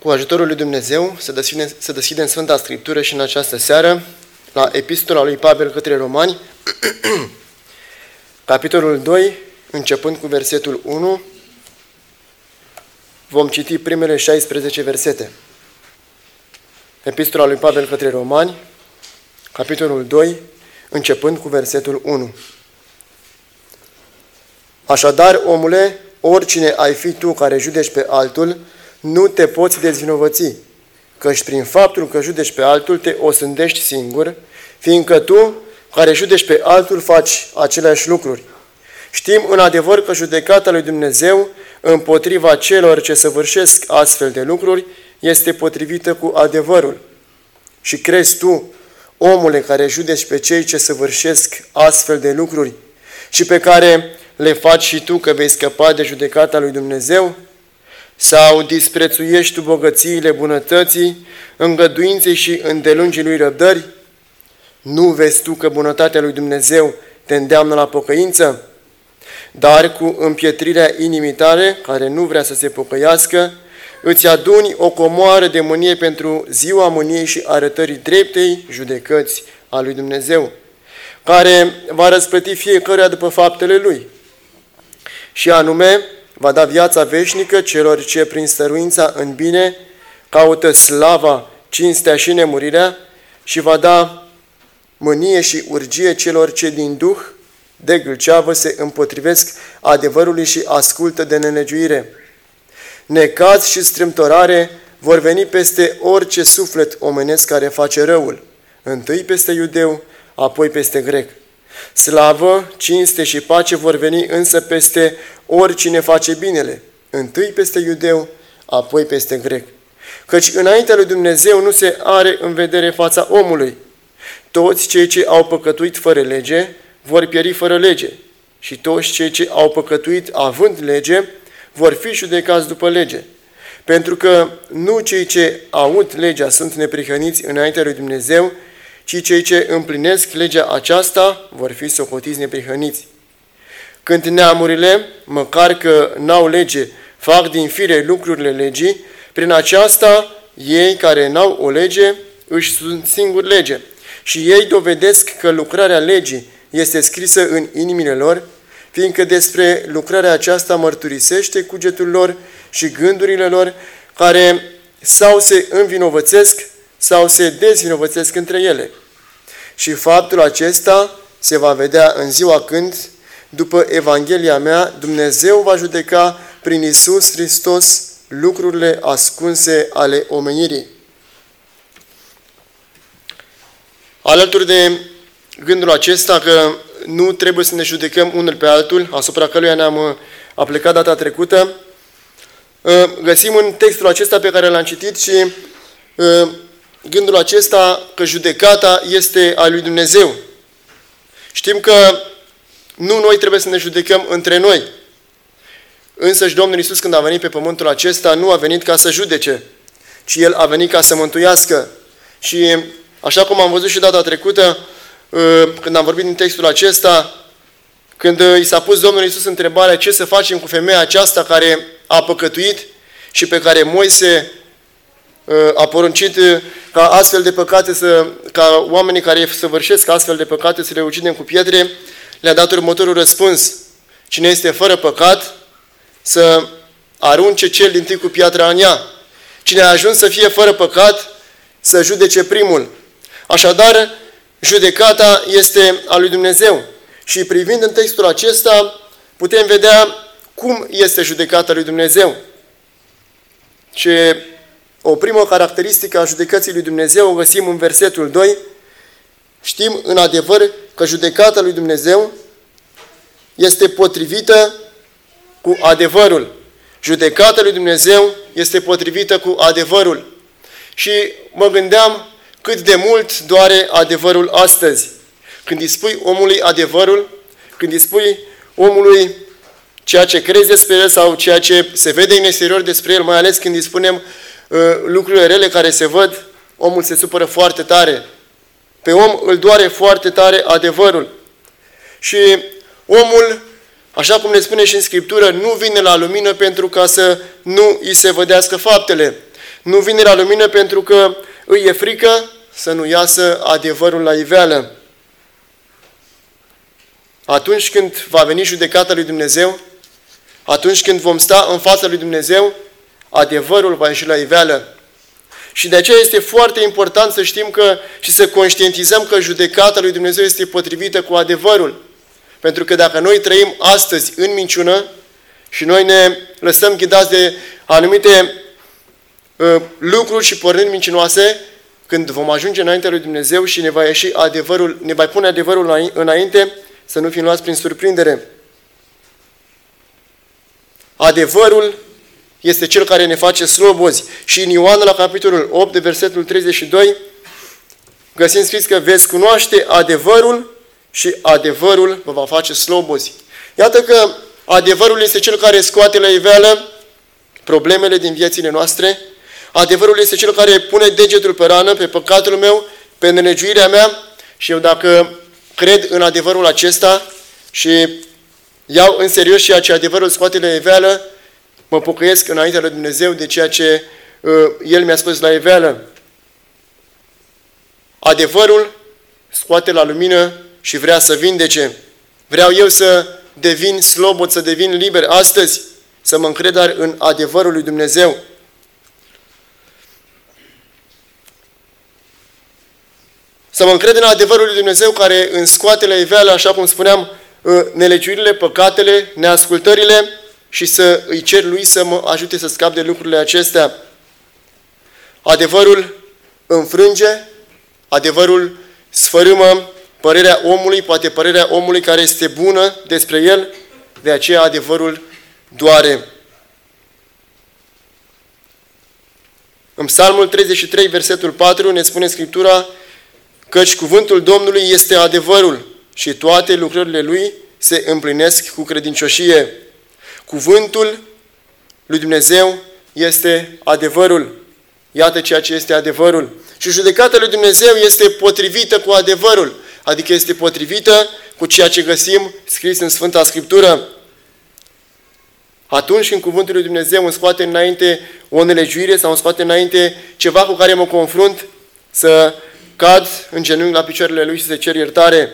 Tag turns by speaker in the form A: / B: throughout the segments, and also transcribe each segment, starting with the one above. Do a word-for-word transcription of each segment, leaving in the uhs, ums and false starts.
A: Cu ajutorul lui Dumnezeu să deschidem, să deschidem Sfânta Scriptură și în această seară la Epistola lui Pavel către Romani, capitolul doi, începând cu versetul unu, vom citi primele șaisprezece versete. Epistola lui Pavel către Romani, capitolul doi, începând cu versetul unu. Așadar, omule, oricine ai fi tu care judeci pe altul, nu te poți dezvinovăți, căci prin faptul că judeci pe altul te osândești singur, fiindcă tu, care judeci pe altul, faci aceleași lucruri. Știm în adevăr că judecata lui Dumnezeu împotriva celor ce săvârșesc astfel de lucruri este potrivită cu adevărul. Și crezi tu, omule, care judeci pe cei ce săvârșesc astfel de lucruri și pe care le faci și tu, că vei scăpa de judecata lui Dumnezeu? Sau disprețuiești tu bogățiile bunătății, îngăduinței și îndelungii lui răbdări? Nu vezi tu că bunătatea lui Dumnezeu te îndeamnă la pocăință? Dar cu împietrirea inimii tale, care nu vrea să se pocăiască, îți aduni o comoară de mânie pentru ziua mâniei și arătării dreptei judecăți a lui Dumnezeu, care va răsplăti fiecăruia după faptele lui. Și anume, va da viața veșnică celor ce prin stăruința în bine caută slava, cinstea și nemurirea și va da mânie și urgie celor ce din duh de gâlceavă se împotrivesc adevărului și ascultă de nelegiuire. Necaz și strâmtorare vor veni peste orice suflet omenesc care face răul, întâi peste iudeu, apoi peste grec. Slavă, cinste și pace vor veni însă peste oricine face binele, întâi peste iudeu, apoi peste grec. Căci înaintea lui Dumnezeu nu se are în vedere fața omului. Toți cei ce au păcătuit fără lege vor pieri fără lege și toți cei ce au păcătuit având lege vor fi judecați după lege. Pentru că nu cei ce aud legea sunt neprihăniți înaintea lui Dumnezeu, ci cei ce împlinesc legea aceasta vor fi socotiți neprihăniți. Când neamurile, măcar că n-au lege, fac din fire lucrurile legii, prin aceasta ei care n-au o lege își sunt singuri lege și ei dovedesc că lucrarea legii este scrisă în inimile lor, fiindcă despre lucrarea aceasta mărturisește cugetul lor și gândurile lor, care sau se învinovățesc sau se dezvinovățesc între ele. Și faptul acesta se va vedea în ziua când, după Evanghelia mea, Dumnezeu va judeca prin Iisus Hristos lucrurile ascunse ale omenirii. Alături de gândul acesta că nu trebuie să ne judecăm unul pe altul, asupra căruia ne-am aplicat data trecută, găsim în textul acesta pe care l-am citit și gândul acesta că judecata este a lui Dumnezeu. Știm că nu noi trebuie să ne judecăm între noi. Însăși Domnul Iisus, când a venit pe pământul acesta, nu a venit ca să judece, ci El a venit ca să mântuiască. Și așa cum am văzut și data trecută, când am vorbit din textul acesta, când i s-a pus Domnul Iisus întrebarea ce să facem cu femeia aceasta care a păcătuit și pe care Moise a poruncit ca astfel de păcate, să, ca oamenii care săvârșesc astfel de păcate să le ucidem cu pietre, le-a dat următorul răspuns. Cine este fără păcat, să arunce cel dintâi cu piatra în ea. Cine a ajuns să fie fără păcat, să judece primul. Așadar, judecata este a lui Dumnezeu. Și privind în textul acesta, putem vedea cum este judecata lui Dumnezeu. Ce o primă caracteristică a judecății lui Dumnezeu o găsim în versetul doi. Știm în adevăr că judecata lui Dumnezeu este potrivită cu adevărul. Judecata lui Dumnezeu este potrivită cu adevărul. Și mă gândeam cât de mult doare adevărul astăzi. Când îi spui omului adevărul, când îi spui omului ceea ce crezi despre el sau ceea ce se vede în exterior despre el, mai ales când îi spunem uh, lucrurile rele care se văd, omul se supără foarte tare. Pe om îl doare foarte tare adevărul. Și omul, așa cum ne spune și în Scriptură, nu vine la lumină pentru ca să nu îi se vădească faptele. Nu vine la lumină pentru că îi e frică să nu iasă adevărul la iveală. Atunci când va veni judecata lui Dumnezeu, atunci când vom sta în fața lui Dumnezeu, adevărul va ieși la iveală. Și de aceea este foarte important să știm că și să conștientizăm că judecata lui Dumnezeu este potrivită cu adevărul. Pentru că dacă noi trăim astăzi în minciună și noi ne lăsăm ghidați de anumite uh, lucruri și porniri mincinoase, când vom ajunge înaintea lui Dumnezeu și ne va ieși adevărul, ne va pune adevărul înainte, să nu fim luați prin surprindere. Adevărul este cel care ne face slobozi. Și în Ioan, la capitolul opt, de versetul treizeci și doi, găsim scris că veți cunoaște adevărul și adevărul vă va face slobozi. Iată că adevărul este cel care scoate la iveală problemele din viețile noastre. Adevărul este cel care pune degetul pe rană, pe păcatul meu, pe nelegiuirea mea, și eu dacă cred în adevărul acesta și iau în serios ceea ce adevărul scoate la iveală, mă pocăiesc înaintea lui Dumnezeu de ceea ce uh, El mi-a scos la iveală. Adevărul scoate la lumină și vrea să vindece. Vreau eu să devin slobod, să devin liber astăzi, să mă încred în adevărul lui Dumnezeu. Să mă încred în adevărul lui Dumnezeu care îmi scoate la iveală, așa cum spuneam, nelegiuirile, păcatele, neascultările, și să îi cer lui să mă ajute să scap de lucrurile acestea. Adevărul înfrânge, adevărul sfărâmă părerea omului, poate părerea omului care este bună despre el, de aceea adevărul doare. În Psalmul treizeci și trei, versetul patru, ne spune Scriptura: căci cuvântul Domnului este adevărul și toate lucrările Lui se împlinesc cu credincioșie. Cuvântul lui Dumnezeu este adevărul. Iată ceea ce este adevărul. Și judecata lui Dumnezeu este potrivită cu adevărul, adică este potrivită cu ceea ce găsim scris în Sfânta Scriptură. Atunci când cuvântul lui Dumnezeu îmi scoate înainte o nelegiuire sau îmi scoate înainte ceva cu care mă confrunt, să cad în genunchi la picioarele Lui și să cer iertare.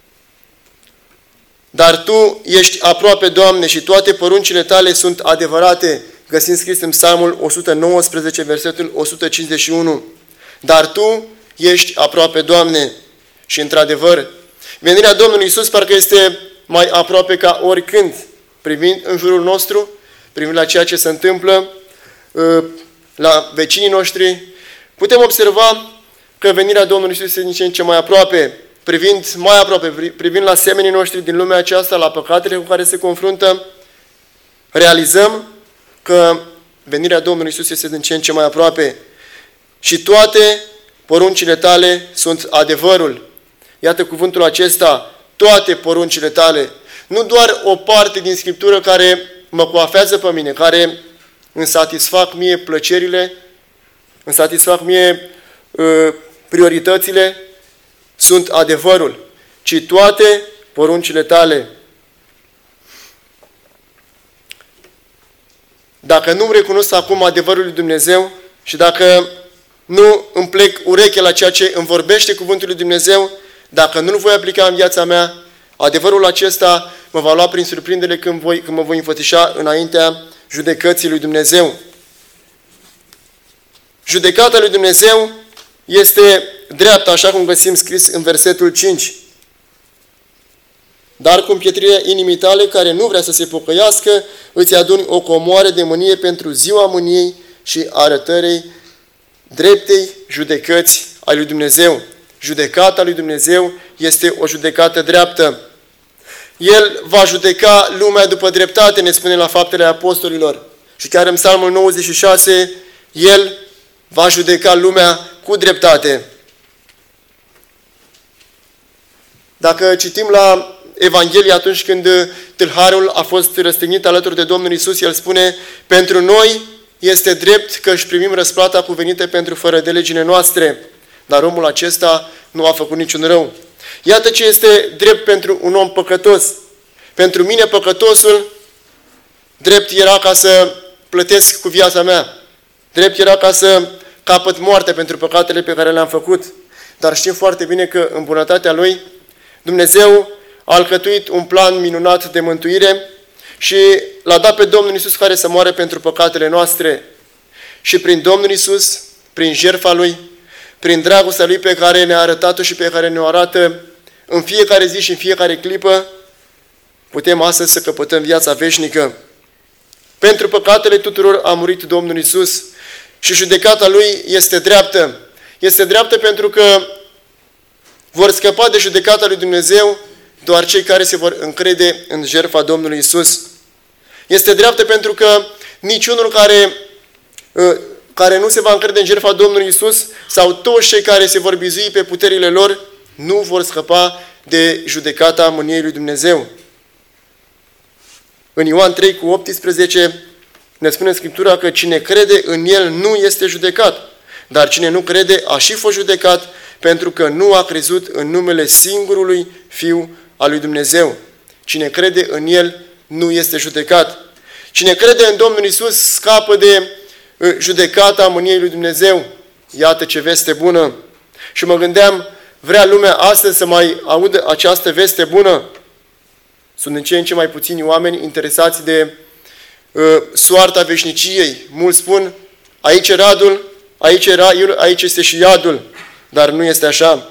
A: Dar Tu ești aproape, Doamne, și toate poruncile Tale sunt adevărate. Găsim scris în Psalmul o sută nouăsprezece, versetul o sută cincizeci și unu. Dar Tu ești aproape, Doamne. Și într-adevăr, venirea Domnului Iisus parcă este mai aproape ca oricând, privind în jurul nostru, privind la ceea ce se întâmplă la vecinii noștri. Putem observa că venirea Domnului Iisus este din ce în ce mai aproape, privind mai aproape, privind la semenii noștri din lumea aceasta, la păcatele cu care se confruntă, realizăm că venirea Domnului Iisus este din ce în ce mai aproape. Și toate poruncile Tale sunt adevărul. Iată cuvântul acesta, toate poruncile Tale. Nu doar o parte din Scriptură care mă coafează pe mine, care îmi satisfac mie plăcerile, îmi satisfac mie uh, prioritățile, sunt adevărul, ci toate poruncile Tale. Dacă nu-mi recunosc acum adevărul lui Dumnezeu și dacă nu îmi plec urechea la ceea ce îmi vorbește cuvântul lui Dumnezeu, dacă nu-l voi aplica în viața mea, adevărul acesta mă va lua prin surprindere când, voi, când mă voi înfățișa înaintea judecății lui Dumnezeu. Judecata lui Dumnezeu este dreaptă, așa cum găsim scris în versetul cinci. Dar cu împietrirea inimii tale, care nu vrea să se pocăiască, îți aduni o comoară de mânie pentru ziua mâniei și arătării dreptei judecăți a lui Dumnezeu. Judecata lui Dumnezeu este o judecată dreaptă. El va judeca lumea după dreptate, ne spune la Faptele Apostolilor. Și chiar în Psalmul nouăzeci și șase, El va judeca lumea cu dreptate. Dacă citim la Evanghelie, atunci când tâlharul a fost răstignit alături de Domnul Iisus, el spune: pentru noi este drept că își primim răsplata cuvenită pentru fără de legile noastre, dar omul acesta nu a făcut niciun rău. Iată ce este drept pentru un om păcătos. Pentru mine, păcătosul, drept era ca să plătesc cu viața mea. Drept era ca să capăt moartea pentru păcatele pe care le-am făcut. Dar știm foarte bine că în bunătatea Lui Dumnezeu a alcătuit un plan minunat de mântuire și l-a dat pe Domnul Iisus care să moare pentru păcatele noastre. Și prin Domnul Iisus, prin jertfa Lui, prin dragostea Lui pe care ne-a arătat-o și pe care ne-o arată în fiecare zi și în fiecare clipă, putem astăzi să căpătăm viața veșnică. Pentru păcatele tuturor a murit Domnul Iisus și judecata Lui este dreaptă. Este dreaptă pentru că vor scăpa de judecata lui Dumnezeu doar cei care se vor încrede în jertfa Domnului Iisus. Este dreaptă pentru că niciunul care, care nu se va încrede în jertfa Domnului Iisus sau toți cei care se vor bizui pe puterile lor nu vor scăpa de judecata mâniei lui Dumnezeu. În Ioan trei cu optsprezece ne spune Scriptura că cine crede în El nu este judecat, dar cine nu crede a și fost judecat pentru că nu a crezut în numele singurului Fiu al lui Dumnezeu. Cine crede în El nu este judecat. Cine crede în Domnul Iisus scapă de judecata mâniei lui Dumnezeu. Iată ce veste bună! Și mă gândeam, vrea lumea astăzi să mai audă această veste bună? Sunt din ce în ce mai puțini oameni interesați de uh, soarta veșniciei. Mulți spun, aici e radul, aici e raiul, aici este și iadul. Dar nu este așa.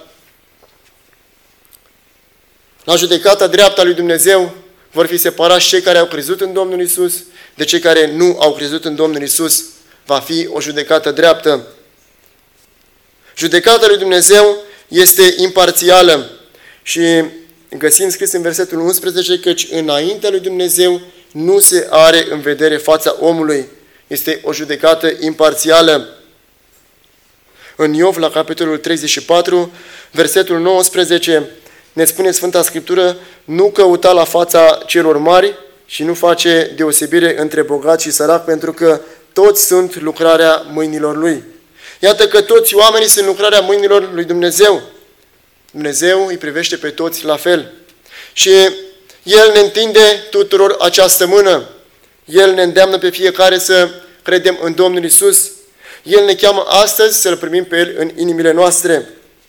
A: La judecata dreaptă a lui Dumnezeu vor fi separați cei care au crezut în Domnul Iisus de cei care nu au crezut în Domnul Iisus. Va fi o judecată dreaptă. Judecata lui Dumnezeu este imparțială și găsim scris în versetul unsprezece căci înaintea lui Dumnezeu nu se are în vedere fața omului. Este o judecată imparțială. În Iov, la capitolul treizeci și patru, versetul nouăsprezece, ne spune Sfânta Scriptură, nu căuta la fața celor mari și nu face deosebire între bogat și sărac, pentru că toți sunt lucrarea mâinilor Lui. Iată că toți oamenii sunt lucrarea mâinilor lui Dumnezeu. Dumnezeu îi privește pe toți la fel. Și El ne întinde tuturor această mână. El ne îndeamnă pe fiecare să credem în Domnul Iisus. El ne cheamă astăzi să-L primim pe El în inimile noastre.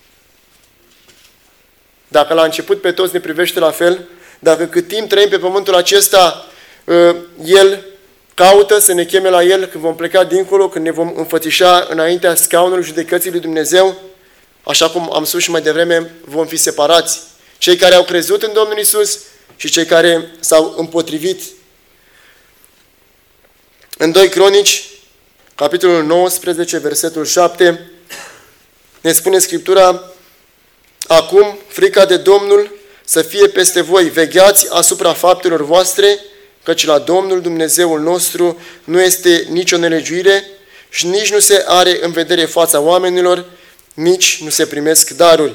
A: Dacă la început pe toți ne privește la fel, dacă cât timp trăim pe pământul acesta, El caută să ne cheme la El când vom pleca dincolo, când ne vom înfățișa înaintea scaunului judecății lui Dumnezeu, așa cum am spus și mai devreme, vom fi separați. Cei care au crezut în Domnul Iisus și cei care s-au împotrivit. În doi Cronici, capitolul nouăsprezece, versetul șapte, ne spune Scriptura, acum frica de Domnul să fie peste voi, vegheați asupra faptelor voastre, căci la Domnul Dumnezeul nostru nu este nicio nelegiuire și nici nu se are în vedere fața oamenilor, nici nu se primesc daruri.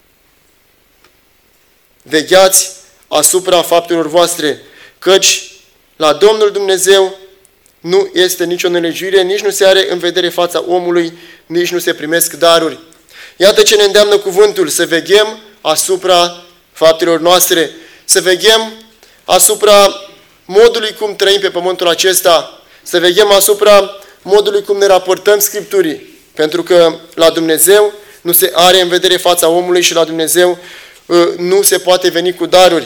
A: Vegheați asupra faptelor voastre, căci la Domnul Dumnezeu nu este nicio nelegiuire, nici nu se are în vedere fața omului, nici nu se primesc daruri. Iată ce ne îndeamnă cuvântul, să veghem asupra faptelor noastre, să veghem asupra modului cum trăim pe pământul acesta, să veghem asupra modului cum ne raportăm Scripturii, pentru că la Dumnezeu nu se are în vedere fața omului și la Dumnezeu nu se poate veni cu daruri.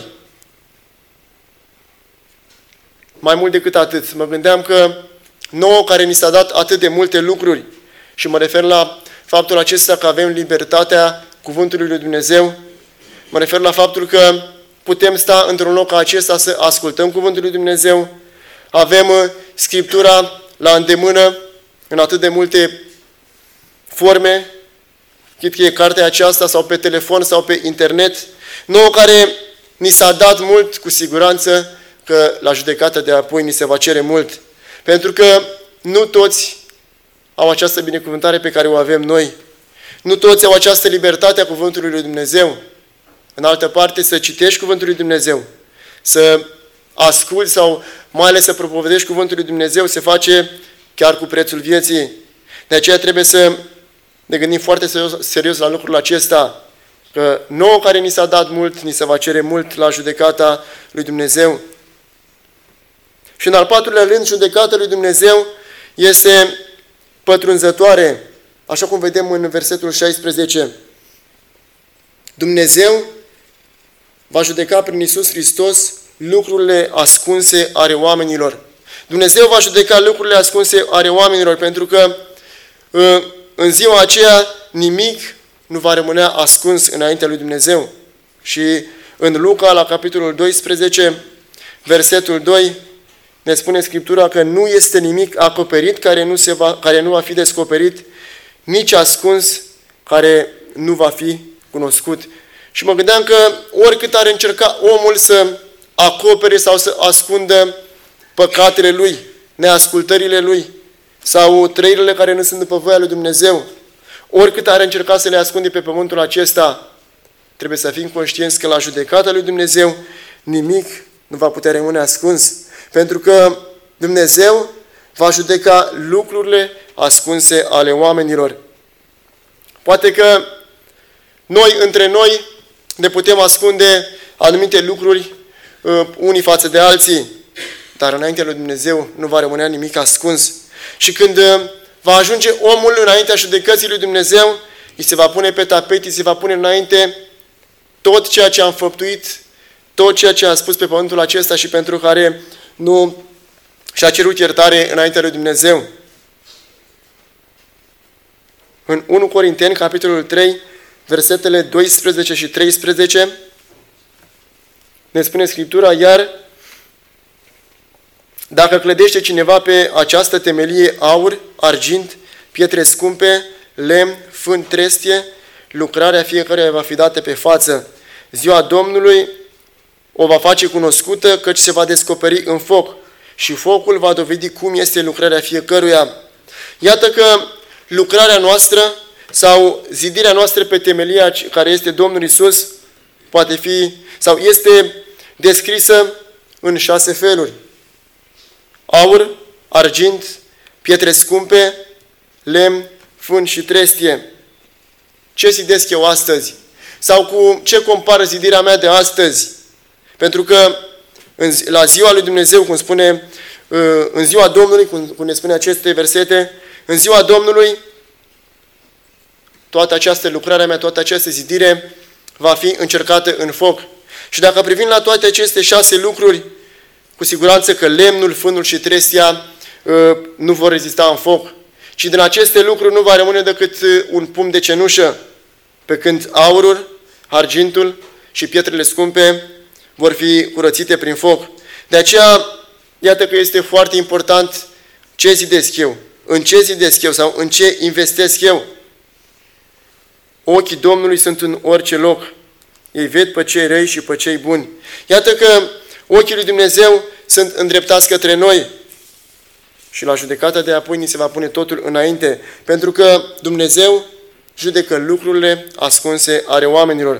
A: Mai mult decât atât, mă gândeam că nouă care ni s-a dat atât de multe lucruri, și mă refer la faptul acesta că avem libertatea cuvântului lui Dumnezeu, mă refer la faptul că putem sta într-un loc ca acesta să ascultăm cuvântul lui Dumnezeu, avem Scriptura la îndemână în atât de multe forme, chit că e cartea aceasta sau pe telefon sau pe internet, nouă care ni s-a dat mult, cu siguranță că la judecata de apoi ni se va cere mult. Pentru că nu toți au această binecuvântare pe care o avem noi. Nu toți au această libertate a cuvântului lui Dumnezeu. În altă parte, să citești cuvântul lui Dumnezeu, să asculți sau mai ales să propovedești cuvântul lui Dumnezeu, se face chiar cu prețul vieții. De aceea trebuie să ne gândim foarte serios, serios la lucrul acesta, că nouă care ni s-a dat mult, ni se va cere mult la judecata lui Dumnezeu. Și în al patrulea rând, judecata lui Dumnezeu este pătrunzătoare, așa cum vedem în versetul șaisprezece. Dumnezeu va judeca prin Iisus Hristos lucrurile ascunse ale oamenilor. Dumnezeu va judeca lucrurile ascunse ale oamenilor, pentru că în ziua aceea nimic nu va rămâne ascuns înaintea lui Dumnezeu. Și în Luca, la capitolul doisprezece, versetul doi, ne spune Scriptura că nu este nimic acoperit care nu, se va, care nu va fi descoperit, nici ascuns care nu va fi cunoscut. Și mă gândeam că oricât ar încerca omul să acopere sau să ascundă păcatele lui, neascultările lui sau trăirile care nu sunt după voia lui Dumnezeu, oricât ar încerca să le ascunde pe pământul acesta, trebuie să fim conștienți că la judecata lui Dumnezeu nimic nu va putea rămâne ascuns, pentru că Dumnezeu va judeca lucrurile ascunse ale oamenilor. Poate că noi, între noi, ne putem ascunde anumite lucruri uh, unii față de alții, dar înaintea lui Dumnezeu nu va rămâne nimic ascuns. Și când uh, va ajunge omul înaintea judecății lui Dumnezeu, îi se va pune pe tapet, îi se va pune înainte tot ceea ce am făptuit, tot ceea ce a spus pe pământul acesta și pentru care nu și-a cerut iertare înaintea lui Dumnezeu. În unu Corinteni, capitolul trei, versetele doisprezece și treisprezece, ne spune Scriptura: iar dacă clădește cineva pe această temelie aur, argint, pietre scumpe, lemn, fân, trestie, lucrarea fiecăruia va fi dată pe față. Ziua Domnului o va face cunoscută, căci se va descoperi în foc și focul va dovedi cum este lucrarea fiecăruia. Iată că lucrarea noastră sau zidirea noastră pe temelia care este Domnul Iisus poate fi sau este descrisă în șase feluri: aur, argint, pietre scumpe, lemn, fân și trestie. Ce zidesc eu astăzi? Sau cu ce compară zidirea mea de astăzi? Pentru că în, la ziua lui Dumnezeu, cum spune, în ziua Domnului, cum, cum ne spune aceste versete, în ziua Domnului, toată această lucrare a mea, toată această zidire va fi încercată în foc. Și dacă privim la toate aceste șase lucruri, cu siguranță că lemnul, fânul și trestia nu vor rezista în foc. Și din aceste lucruri nu va rămâne decât un pumn de cenușă, pe când aurul, argintul și pietrele scumpe vor fi curățite prin foc. De aceea, iată că este foarte important ce zidesc eu, în ce zidesc eu sau în ce investesc eu. Ochii Domnului sunt în orice loc. Ei ved pe cei răi și pe cei buni. Iată că ochii lui Dumnezeu sunt îndreptați către noi. Și la judecata de apoi ni se va pune totul înainte, pentru că Dumnezeu judecă lucrurile ascunse ale oamenilor.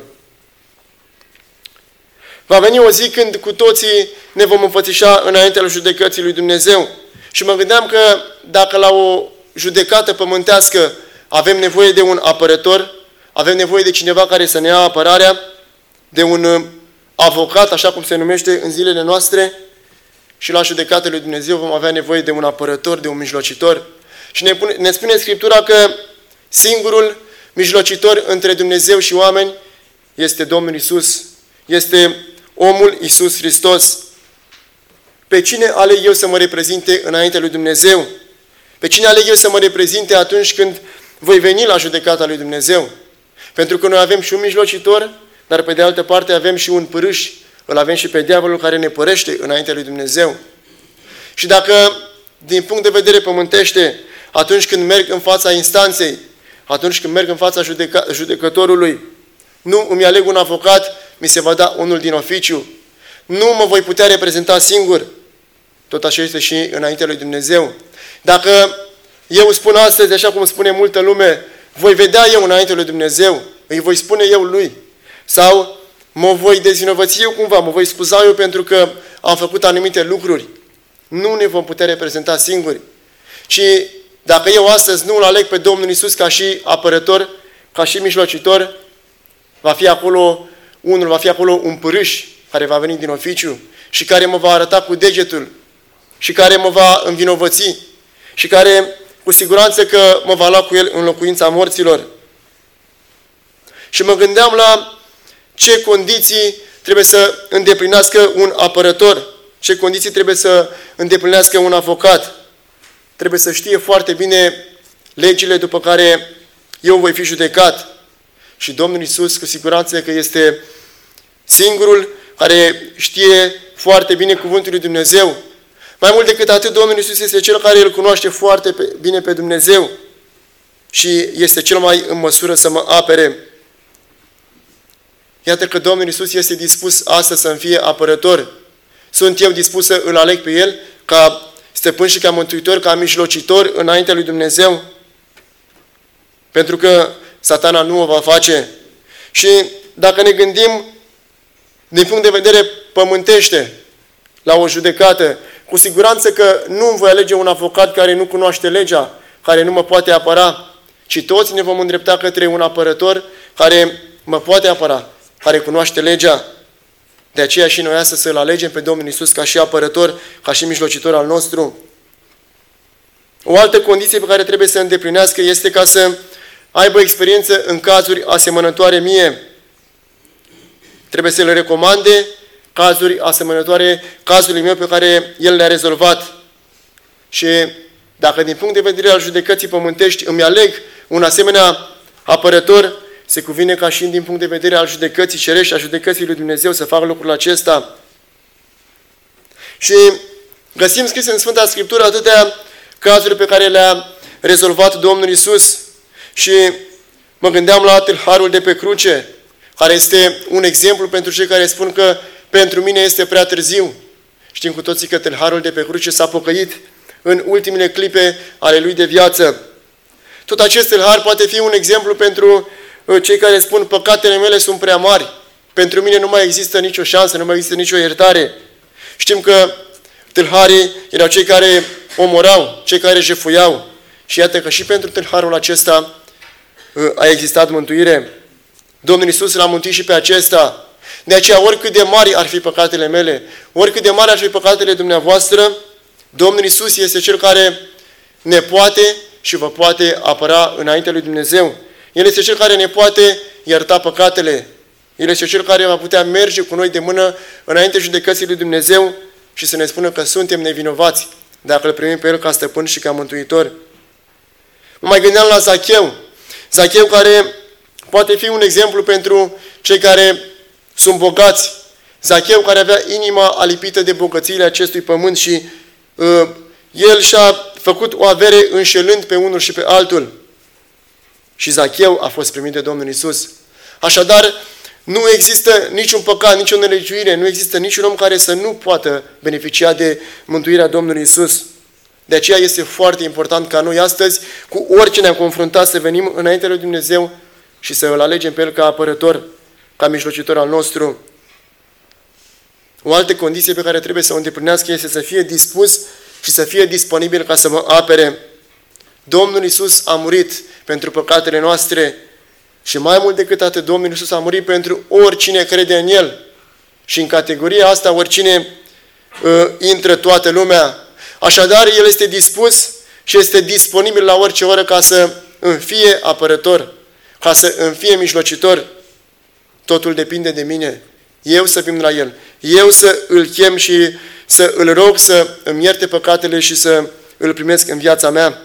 A: Va veni o zi când cu toții ne vom înfățișa înaintea judecății lui Dumnezeu. Și mă gândeam că dacă la o judecată pământească avem nevoie de un apărător, avem nevoie de cineva care să ne ia apărarea, de un avocat, așa cum se numește în zilele noastre, și la judecata lui Dumnezeu vom avea nevoie de un apărător, de un mijlocitor. Și ne, pune, ne spune Scriptura că singurul mijlocitor între Dumnezeu și oameni este Domnul Iisus. Este omul Iisus Hristos. Pe cine aleg eu să mă reprezinte înaintea lui Dumnezeu? Pe cine aleg eu să mă reprezinte atunci când voi veni la judecata lui Dumnezeu? Pentru că noi avem și un mijlocitor, dar pe de altă parte avem și un pârâș. Îl avem și pe diavolul care ne părăște înaintea lui Dumnezeu. Și dacă, din punct de vedere pământește, atunci când merg în fața instanței, atunci când merg în fața judecă judecătorului, nu îmi aleg un avocat, mi se va da unul din oficiu. Nu mă voi putea reprezenta singur. Tot așa este și înaintea lui Dumnezeu. Dacă eu spun astăzi, așa cum spune multă lume, voi vedea eu înaintea lui Dumnezeu, îi voi spune eu lui. Sau mă voi dezvinovăți eu cumva, mă voi scuza eu pentru că am făcut anumite lucruri. Nu ne vom putea reprezenta singuri. Și dacă eu astăzi nu îl aleg pe Domnul Iisus ca și apărător, ca și mijlocitor, va fi acolo unul, va fi acolo un pârâș care va veni din oficiu și care mă va arăta cu degetul și care mă va învinovăți și care cu siguranță că mă va lua cu El în locuința morților. Și mă gândeam la ce condiții trebuie să îndeplinească un apărător, ce condiții trebuie să îndeplinească un avocat. Trebuie să știe foarte bine legile după care eu voi fi judecat. Și Domnul Iisus, cu siguranță că este singurul care știe foarte bine cuvântul lui Dumnezeu. Mai mult decât atât, Domnul Iisus este Cel care îl cunoaște foarte bine pe Dumnezeu și este cel mai în măsură să mă apere. Iată că Domnul Iisus este dispus astăzi să-mi fie apărător. Sunt eu dispus să îl aleg pe El ca stăpân și ca mântuitor, ca mijlocitor înaintea lui Dumnezeu? Pentru că Satana nu o va face. Și dacă ne gândim din punct de vedere pământește la o judecată, cu siguranță că nu îmi voi alege un avocat care nu cunoaște legea, care nu mă poate apăra, ci toți ne vom îndrepta către un apărător care mă poate apăra, care cunoaște legea. De aceea și noi astăzi să-L alegem pe Domnul Iisus ca și apărător, ca și mijlocitor al nostru. O altă condiție pe care trebuie să îndeplinească este ca să aibă experiență în cazuri asemănătoare mie. Trebuie să le recomande cazuri asemănătoare cazului meu pe care el le-a rezolvat. Și dacă din punct de vedere al judecății pământești îmi aleg un asemenea apărător, se cuvine ca și din punct de vedere al judecății cerești, a judecății lui Dumnezeu să facă lucrul acesta. Și găsim scris în Sfânta Scriptură atâtea cazuri pe care le-a rezolvat Domnul Iisus. Și mă gândeam la tâlharul de pe cruce, care este un exemplu pentru cei care spun că pentru mine este prea târziu. Știm cu toții că tâlharul de pe cruce s-a pocăit în ultimele clipe ale lui de viață. Tot acest tâlhar poate fi un exemplu pentru cei care spun păcatele mele sunt prea mari. Pentru mine nu mai există nicio șansă, nu mai există nicio iertare. Știm că tâlharii erau cei care omorau, cei care jefuiau. Și iată că și pentru tâlharul acesta a existat mântuire. Domnul Iisus l-a mântuit și pe acesta. De aceea, oricât de mari ar fi păcatele mele, oricât de mari ar fi păcatele dumneavoastră, Domnul Iisus este Cel care ne poate și vă poate apăra înaintea lui Dumnezeu. El este Cel care ne poate ierta păcatele. El este Cel care va putea merge cu noi de mână înainte judecății lui Dumnezeu și să ne spună că suntem nevinovați dacă îl primim pe El ca stăpân și ca mântuitor. Mă mai gândeam la Zacheu. Zacheu care poate fi un exemplu pentru cei care sunt bogați. Zacheu care avea inima alipită de bogățiile acestui pământ și uh, el și-a făcut o avere înșelând pe unul și pe altul. Și Zacheu a fost primit de Domnul Iisus. Așadar, nu există niciun păcat, nicio nelegiuire, nu există niciun om care să nu poată beneficia de mântuirea Domnului Iisus. De aceea este foarte important ca noi astăzi, cu orice ne-am confruntat, să venim înaintea lui Dumnezeu și să îl alegem pe El ca apărător, ca mijlocitor al nostru. O altă condiție pe care trebuie să o îndeplinească este să fie dispus și să fie disponibil ca să mă apere. Domnul Iisus a murit pentru păcatele noastre și mai mult decât atât, Domnul Iisus a murit pentru oricine crede în El. Și în categoria asta, oricine uh, intră toată lumea. Așadar, El este dispus și este disponibil la orice oră ca să îmi fie apărător, ca să îmi fie mijlocitor. Totul depinde de mine. Eu să vin la El. Eu să îl chem și să îl rog să îmi ierte păcatele și să îl primesc în viața mea.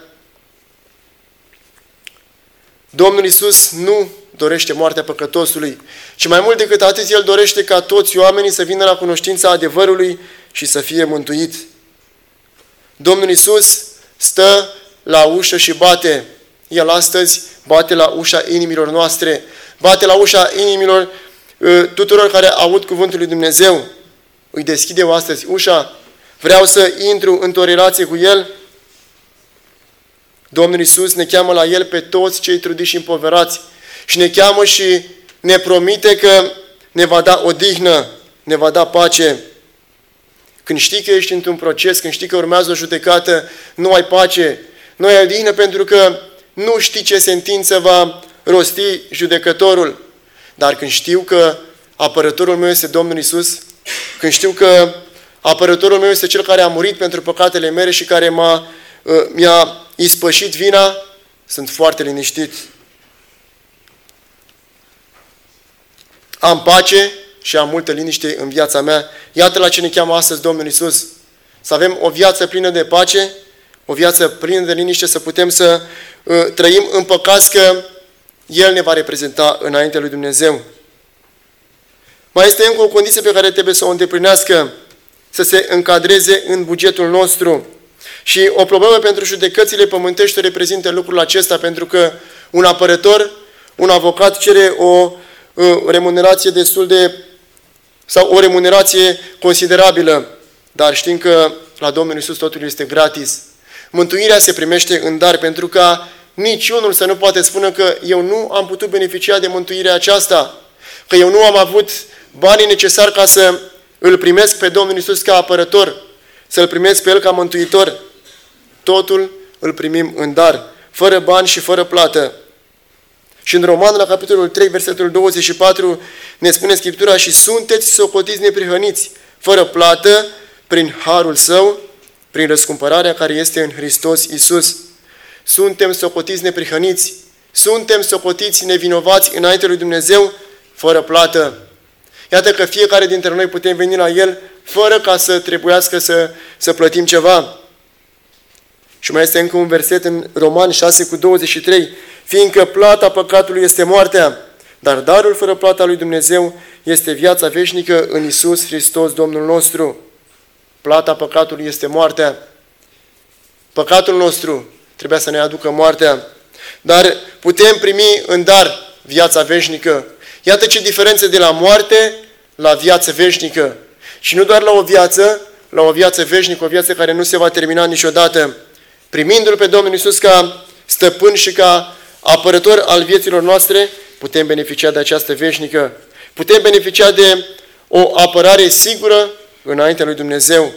A: Domnul Iisus nu dorește moartea păcătosului, ci mai mult decât atât, El dorește ca toți oamenii să vină la cunoștința adevărului și să fie mântuit. Domnul Iisus stă la ușă și bate. El astăzi bate la ușa inimilor noastre, bate la ușa inimilor uh, tuturor care aud cuvântul lui Dumnezeu. Îi deschid eu astăzi ușa, vreau să intru într-o relație cu El. Domnul Iisus ne cheamă la El pe toți cei trudiți și împoverați și ne cheamă și ne promite că ne va da odihnă, ne va da pace. Când știi că ești într-un proces, când știi că urmează o judecată, nu ai pace, nu ai odihnă pentru că nu știi ce sentință va rosti judecătorul. Dar când știu că apărătorul meu este Domnul Iisus, când știu că apărătorul meu este Cel care a murit pentru păcatele mele și care m-a, mi-a ispășit vina, sunt foarte liniștit. Am pace și am multă liniște în viața mea. Iată la ce ne cheamă astăzi Domnul Iisus. Să avem o viață plină de pace, o viață plină de liniște, să putem să uh, trăim împăcați că El ne va reprezenta înaintea lui Dumnezeu. Mai este încă o condiție pe care trebuie să o îndeplinească, să se încadreze în bugetul nostru. Și o problemă pentru judecățile pământești reprezintă lucrul acesta, pentru că un apărător, un avocat cere o uh, remunerație destul de, sau o remunerație considerabilă. Dar știm că la Domnul Iisus totul este gratis. Mântuirea se primește în dar, pentru ca niciunul să nu poate spune că eu nu am putut beneficia de mântuirea aceasta, că eu nu am avut banii necesari ca să îl primesc pe Domnul Iisus ca apărător, să-L primesc pe El ca mântuitor. Totul îl primim în dar, fără bani și fără plată. Și în Roman, la capitolul trei, versetul douăzeci și patru, ne spune Scriptura: și sunteți socotiți neprihăniți, fără plată, prin harul Său, prin răscumpărarea care este în Hristos Iisus. Suntem socotiți neprihăniți, suntem socotiți nevinovați înaintea lui Dumnezeu, fără plată. Iată că fiecare dintre noi putem veni la El fără ca să trebuiască să, să plătim ceva. Și mai este încă un verset în Romani șase cu douăzeci și trei. Fiindcă plata păcatului este moartea, dar darul fără plata lui Dumnezeu este viața veșnică în Iisus Hristos, Domnul nostru. Plata păcatului este moartea. Păcatul nostru trebuia să ne aducă moartea. Dar putem primi în dar viața veșnică. Iată ce diferență de la moarte la viață veșnică. Și nu doar la o viață, la o viață veșnică, o viață care nu se va termina niciodată. Primindu-L pe Domnul Iisus ca stăpân și ca apărător al vieților noastre, putem beneficia de această veșnică. Putem beneficia de o apărare sigură înaintea lui Dumnezeu.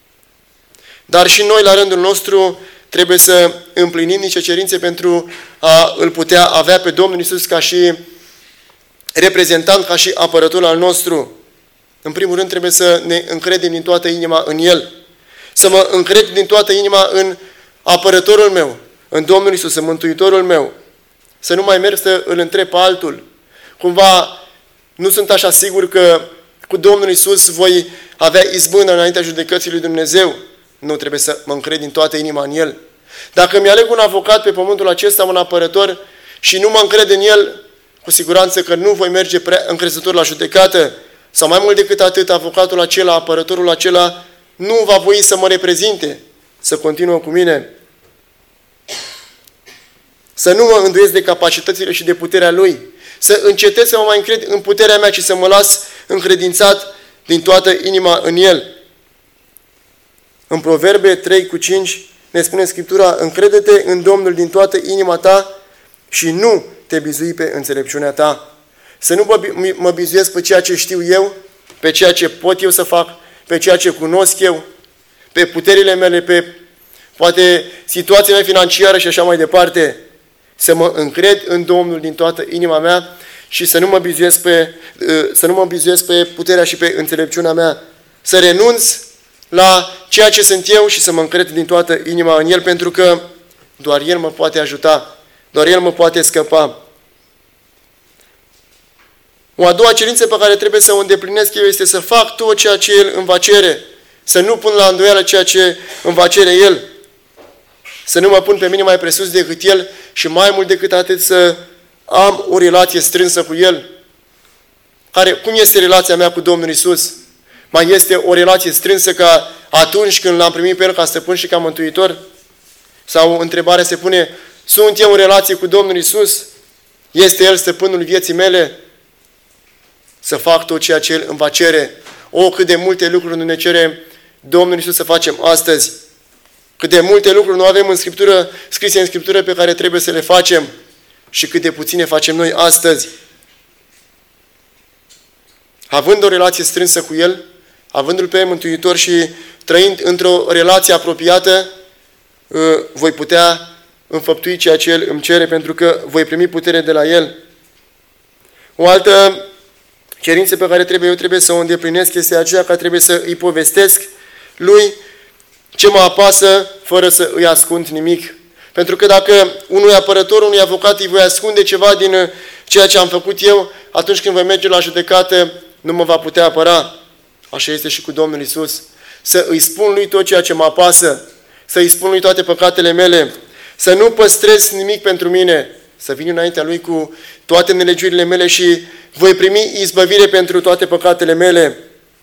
A: Dar și noi, la rândul nostru, trebuie să împlinim niște cerințe pentru a îl putea avea pe Domnul Iisus ca și reprezentant, ca și apărător al nostru. În primul rând, trebuie să ne încredem din toată inima în El. Să mă încred din toată inima în apărătorul meu, în Domnul Iisus, în Mântuitorul meu. Să nu mai merg să îl întreb pe altul. Cumva nu sunt așa sigur că cu Domnul Iisus voi avea izbândă înaintea judecății lui Dumnezeu. Nu, trebuie să mă încred din toată inima în El. Dacă mi-aleg un avocat pe pământul acesta, un apărător, și nu mă încred în El, cu siguranță că nu voi merge prea încrezător la judecată. Sau mai mult decât atât, avocatul acela, apărătorul acela, nu va voi să mă reprezinte, să continuă cu mine. Să nu mă îndoiesc de capacitățile și de puterea Lui. Să încetez să mă mai încred în puterea mea, ci să mă las încredințat din toată inima în El. În Proverbe trei cu cinci ne spune Scriptura: încrede-te în Domnul din toată inima ta și nu te bizui pe înțelepciunea ta. Să nu mă bizuiesc pe ceea ce știu eu, pe ceea ce pot eu să fac, pe ceea ce cunosc eu, pe puterile mele, pe poate situația mea financiară și așa mai departe. Să mă încred în Domnul din toată inima mea și să nu mă bizuiesc pe, să nu mă bizuiesc pe puterea și pe înțelepciunea mea. Să renunț la ceea ce sunt eu și să mă încred din toată inima în El, pentru că doar El mă poate ajuta, doar El mă poate scăpa. O a doua cerință pe care trebuie să o îndeplinesc eu este să fac tot ceea ce El îmi va cere, să nu pun la îndoială ceea ce îmi va cere El, să nu mă pun pe mine mai presus decât El și mai mult decât atât să am o relație strânsă cu El. Care, cum este relația mea cu Domnul Iisus? Mai este o relație strânsă ca atunci când L-am primit pe El ca stăpân și ca mântuitor? Sau întrebarea se pune: sunt eu în relație cu Domnul Iisus? Este El stăpânul vieții mele? Să fac tot ceea ce El îmi va cere. O, cât de multe lucruri nu ne cere Domnul Iisus să facem astăzi. Cât de multe lucruri nu avem în Scriptură, scrise în Scriptură, pe care trebuie să le facem și cât de puține facem noi astăzi. Având o relație strânsă cu El, avându-L pe Mântuitor și trăind într-o relație apropiată, voi putea înfăptui ceea ce El îmi cere, pentru că voi primi putere de la El. O altă cerință pe care trebuie eu trebuie să o îndeplinesc este aceea că trebuie să îi povestesc Lui ce mă apasă fără să îi ascund nimic. Pentru că dacă unui apărător, unui avocat îi voi ascunde ceva din ceea ce am făcut eu, atunci când voi merge la judecată, nu mă va putea apăra. Așa este și cu Domnul Iisus. Să îi spun lui tot ceea ce mă apasă, să îi spun lui toate păcatele mele, să nu păstrez nimic pentru mine, să vin înaintea lui cu toate nelegiurile mele și voi primi izbăvire pentru toate păcatele mele.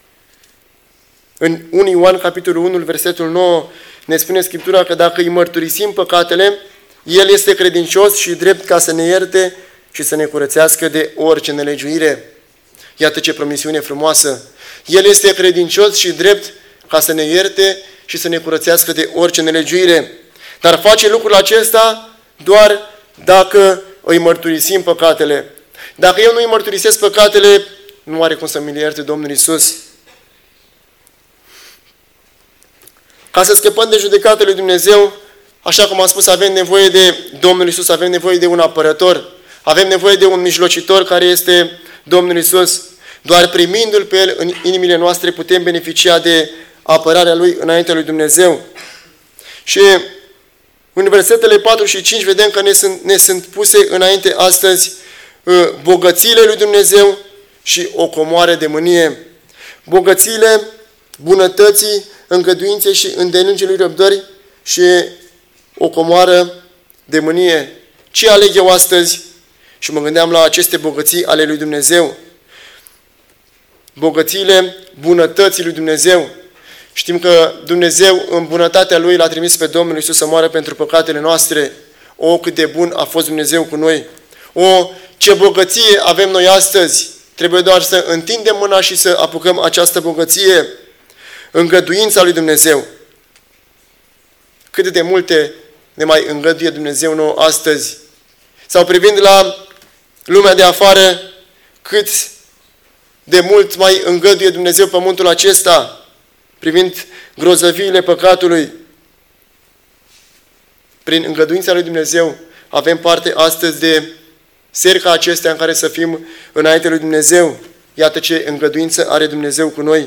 A: În unu Ioan, capitolul unu, versetul nouă, ne spune Scriptura că dacă îi mărturisim păcatele, El este credincios și drept ca să ne ierte și să ne curățească de orice nelegiuire. Iată ce promisiune frumoasă! El este credincios și drept ca să ne ierte și să ne curățească de orice nelegiuire. Dar face lucrul acesta doar dacă îi mărturisim păcatele. Dacă eu nu îi mărturisesc păcatele, nu are cum să mi le ierte Domnul Iisus. Ca să scăpăm de judecata lui Dumnezeu, așa cum am spus, avem nevoie de Domnul Iisus, avem nevoie de un apărător, avem nevoie de un mijlocitor care este Domnul Iisus. Doar primindu-L pe El în inimile noastre putem beneficia de apărarea Lui înaintea lui Dumnezeu. Și în versetele patru și cinci vedem că ne sunt, ne sunt puse înainte astăzi bogățiile lui Dumnezeu și o comoară de mânie. Bogățiile bunătății, îngăduinței și îndelungii lui răbdări și o comoară de mânie. Ce aleg eu astăzi? Și mă gândeam la aceste bogății ale lui Dumnezeu. Bogățiile bunătății lui Dumnezeu. Știm că Dumnezeu, în bunătatea Lui, L-a trimis pe Domnul Iisus să moară pentru păcatele noastre. O, cât de bun a fost Dumnezeu cu noi! O, ce bogăție avem noi astăzi! Trebuie doar să întindem mâna și să apucăm această bogăție. Îngăduința lui Dumnezeu. Cât de multe ne mai îngăduie Dumnezeu nouă astăzi. Sau privind la lumea de afară, cât de mult mai îngăduie Dumnezeu pământul acesta, privind grozăviile păcatului. Prin îngăduința lui Dumnezeu avem parte astăzi de seri ca acestea în care să fim înainte lui Dumnezeu. Iată ce îngăduință are Dumnezeu cu noi.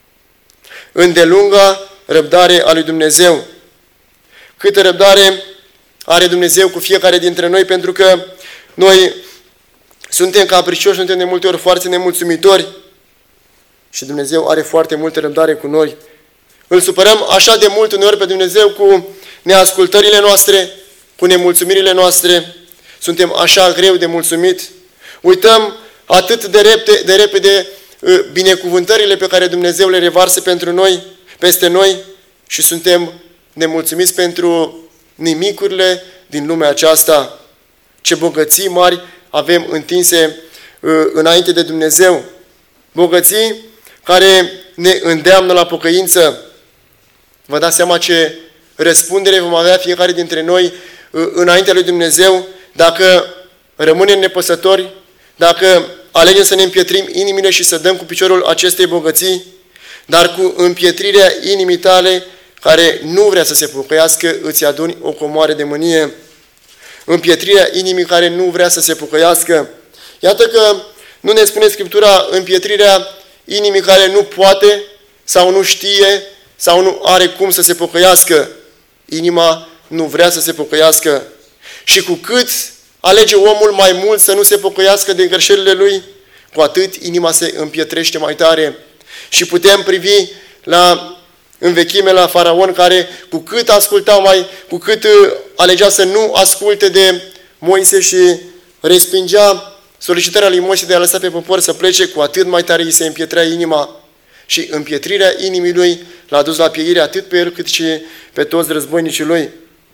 A: Îndelunga răbdare a lui Dumnezeu. Câtă răbdare are Dumnezeu cu fiecare dintre noi, pentru că noi suntem capricioși, suntem de multe ori foarte nemulțumitori și Dumnezeu are foarte multă răbdare cu noi. Îl supărăm așa de mult uneori pe Dumnezeu cu neascultările noastre, cu nemulțumirile noastre. Suntem așa greu de mulțumit. Uităm atât de repede, de repede binecuvântările pe care Dumnezeu le revarsă pentru noi, peste noi, și suntem nemulțumiți pentru nimicurile din lumea aceasta. Ce bogății mari avem întinse înainte de Dumnezeu. Bogății care ne îndeamnă la pocăință. Vă dați seama ce răspundere vom avea fiecare dintre noi înaintea lui Dumnezeu dacă rămânem nepăsători, dacă alegem să ne împietrim inimile și să dăm cu piciorul acestei bogății, dar cu împietrirea inimii tale, care nu vrea să se pocăiască, îți aduni o comoară de mânie. Împietrirea inimii care nu vrea să se pocăiască. Iată că nu ne spune Scriptura împietrirea inimii care nu poate sau nu știe sau nu are cum să se pocăiască. Inima nu vrea să se pocăiască. Și cu cât alege omul mai mult să nu se pocăiască de greșelile lui, cu atât inima se împietrește mai tare. Și putem privi la în vechime la Faraon, care cu cât asculta mai, cu cât alegea să nu asculte de Moise și respingea solicitarea lui Moise de a lăsa pe popor să plece, cu atât mai tare îi se împietrea inima. Și împietrirea inimii lui l-a dus la pieire atât pe el cât și pe toți războinicii lui.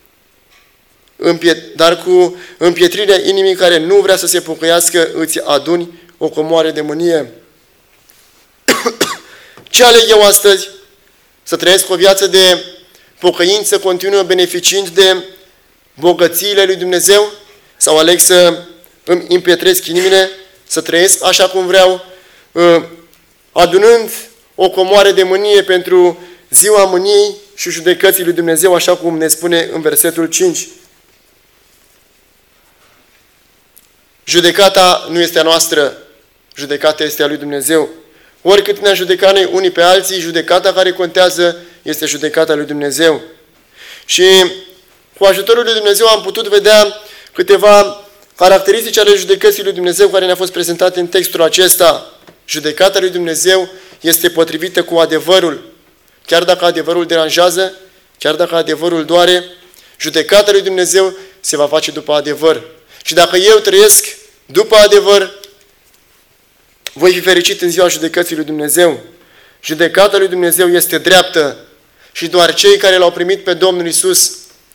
A: Dar cu împietrirea inimii care nu vrea să se pocăiască, îți aduni o comoară de mânie. Ce aleg eu astăzi? Să trăiesc o viață de pocăință continuă, beneficiind de bogățiile lui Dumnezeu? Sau aleg să îmi împietresc inimile, să trăiesc așa cum vreau, adunând o comoară de mânie pentru ziua mâniei și judecății lui Dumnezeu, așa cum ne spune în versetul cinci. Judecata nu este a noastră, judecata este a lui Dumnezeu. Oricât ne-am judecat noi unii pe alții, judecata care contează este judecata lui Dumnezeu. Și cu ajutorul lui Dumnezeu am putut vedea câteva caracteristici ale judecății lui Dumnezeu care ne-a fost prezentate în textul acesta. Judecata lui Dumnezeu este potrivită cu adevărul. Chiar dacă adevărul deranjează, chiar dacă adevărul doare, judecata lui Dumnezeu se va face după adevăr. Și dacă eu trăiesc după adevăr, voi fi fericit în ziua judecății lui Dumnezeu. Judecata lui Dumnezeu este dreaptă și doar cei care l-au primit pe Domnul Iisus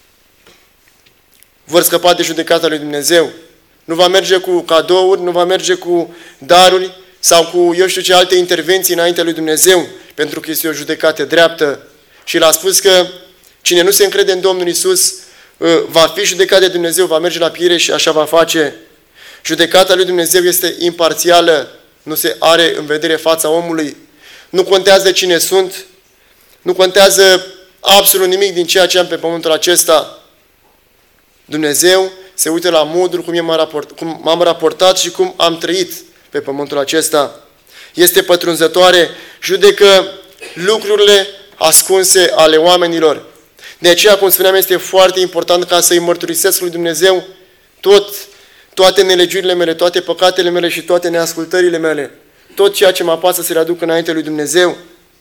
A: vor scăpa de judecata lui Dumnezeu. Nu va merge cu cadouri, nu va merge cu daruri sau cu eu știu ce alte intervenții înaintea lui Dumnezeu, pentru că este o judecată dreaptă. Și l-a spus că cine nu se încrede în Domnul Iisus va fi judecat de Dumnezeu, va merge la piere și așa va face. Judecata lui Dumnezeu este imparțială, nu se are în vedere fața omului. Nu contează cine sunt, nu contează absolut nimic din ceea ce am pe pământul acesta. Dumnezeu se uită la modul cum m-am raport, cum m-am raportat și cum am trăit pe pământul acesta. Este pătrunzătoare, judecă lucrurile ascunse ale oamenilor. De aceea, cum spuneam, este foarte important ca să-i mărturisesc lui Dumnezeu tot, toate nelegiurile mele, toate păcatele mele și toate neascultările mele. Tot ceea ce mă apasă să le aduc înainte lui Dumnezeu.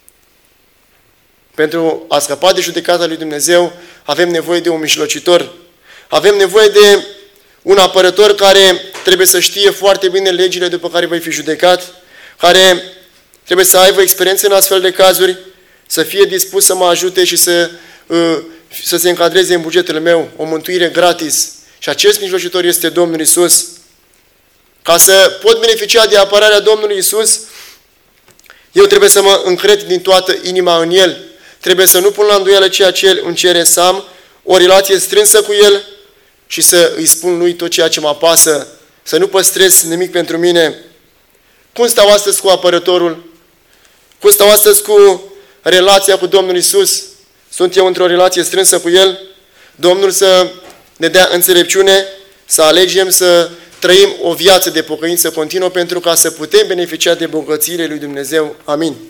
A: Pentru a scăpa de judecata lui Dumnezeu, avem nevoie de un mijlocitor. Avem nevoie de un apărător care trebuie să știe foarte bine legile după care voi fi judecat, care trebuie să aibă experiență în astfel de cazuri, să fie dispus să mă ajute și să, să se încadreze în bugetul meu, o mântuire gratis. Și acest mijlocitor este Domnul Iisus. Ca să pot beneficia de apărarea Domnului Iisus, eu trebuie să mă încred din toată inima în El. Trebuie să nu pun la îndoială ceea ce El îmi cere să am, o relație strânsă cu El și să îi spun Lui tot ceea ce mă apasă, să nu păstrez nimic pentru mine. Cum stau astăzi cu apărătorul? Cum stau astăzi cu relația cu Domnul Iisus? Sunt eu într-o relație strânsă cu El? Domnul să ne dea înțelepciune, să alegem să trăim o viață de pocăință continuă pentru ca să putem beneficia de bogățiile lui Dumnezeu. Amin.